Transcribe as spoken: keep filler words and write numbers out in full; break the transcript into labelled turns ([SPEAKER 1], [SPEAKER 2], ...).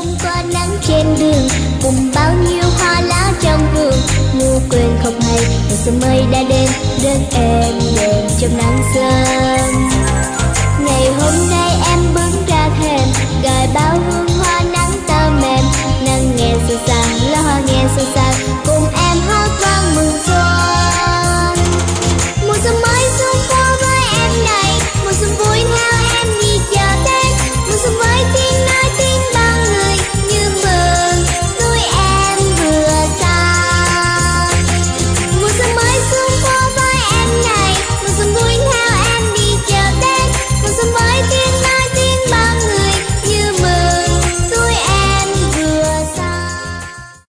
[SPEAKER 1] không có nắng trên đường, cùng bao nhiêu hoa lá trong vườn. Ngủ quên không hay, một sớm mây đã đến, đơn êm đềm trong nắng rơi.